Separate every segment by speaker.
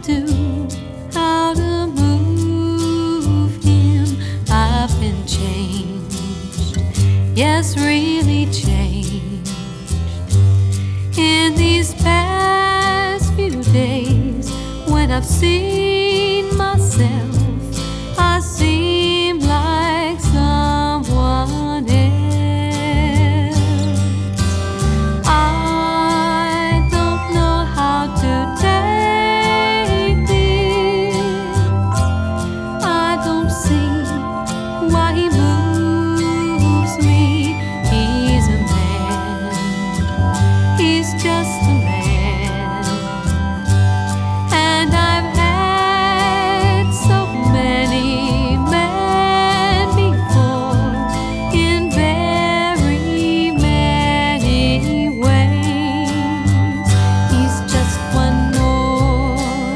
Speaker 1: do, how to move him. I've been changed, yes, really changed. In these past few days, when I've seen myself, I seem like someone else. I don't know how to take this. I don't see why he moves me. He's a man, he's just a man. And I've had so many men before, in very many ways. He's just one more.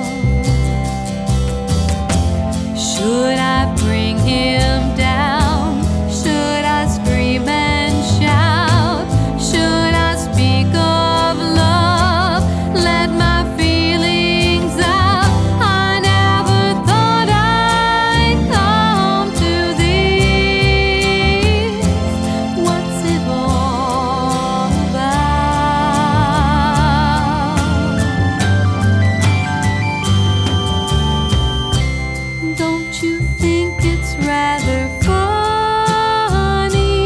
Speaker 1: Should I bring him down? Should I scream and shout? Should I speak of love? Let my feelings out. I never thought I'd come to this. What's it all about? Don't you think it's rather funny?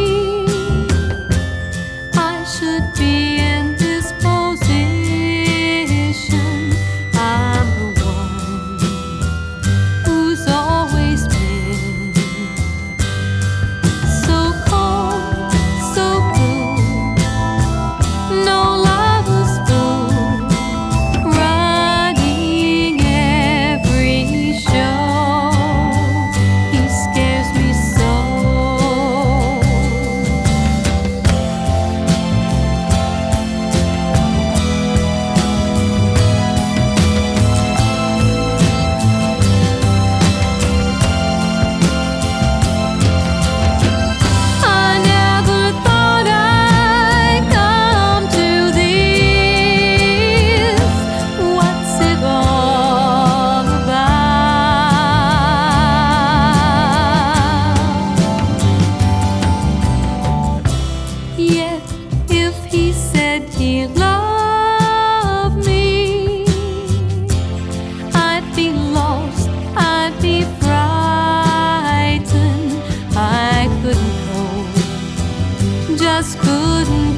Speaker 1: I should be in this position. I'm the one who's always been so cold, so blue. No lover's fool, running every show. He scares me so. I never thought I'd come to this. What's it all about? Yet if he said he loved me, I'd be lost, I'd be frightened. I couldn't cope, just couldn't